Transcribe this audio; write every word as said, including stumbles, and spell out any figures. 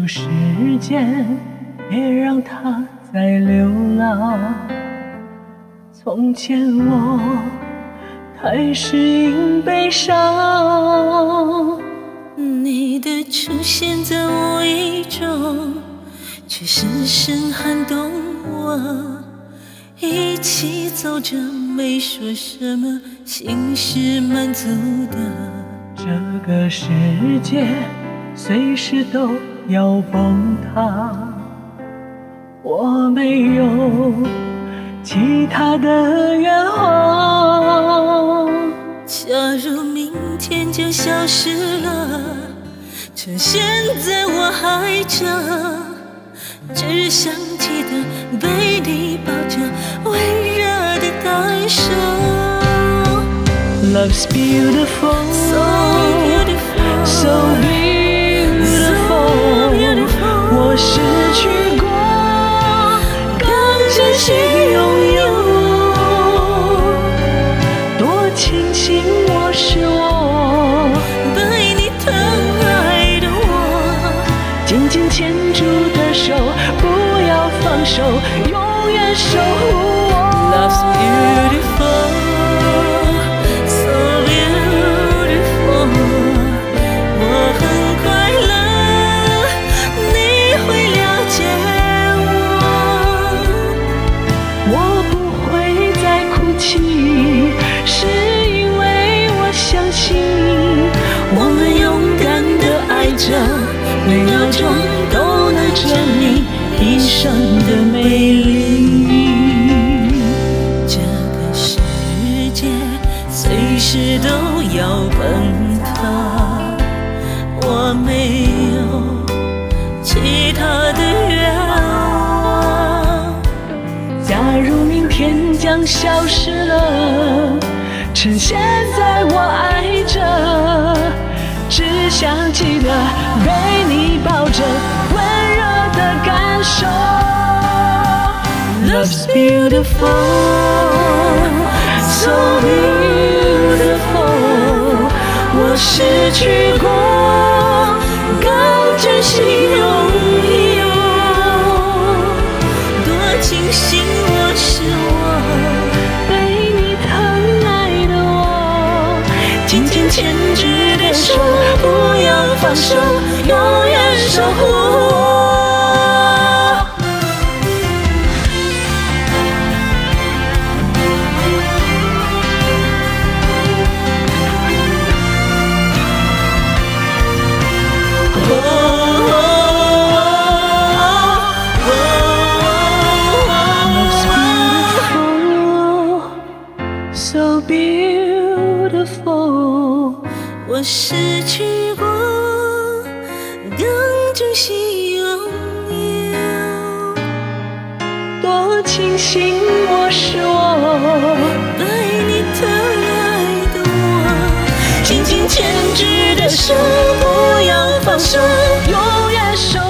时间，别让它再流浪。从前我太适应悲伤， 你的出现在无意中，却深深撼动我。一起走着，没说什么，心是满足的。 这个世界随时都要崩塌，我没有其他的愿望。 假如明天就消失了，趁现在我还着，只想记得被你抱着，温热的感受。 Love's beautiful, so beautiful, so beautiful, so beautiful. 我失去过，更珍惜拥有。多庆幸我是我， 被你疼爱的我， 紧紧牵住的手，不要放手，永远守护我。 Love's beautiful, so beautiful. 我很快乐，你会了解我。 我不会再哭泣，是因为我相信， 我们勇敢地爱着，每秒钟都能证明一生的美丽。这个世界随时都要崩塌，我没有其他的愿望。 假如明天将消失了，趁现在我爱着，只想记得被你抱着，温热的感受。Love's beautiful, so beautiful. 我失去过，更珍惜拥有。多庆幸我是我， 被你疼爱的我， 紧紧牵住的手，不要放手，永远守护我。 So beautiful, 我失去过，更珍惜拥有。 多庆幸我是我， 被你疼爱的我，紧紧牵住的手，不要放手， 永远守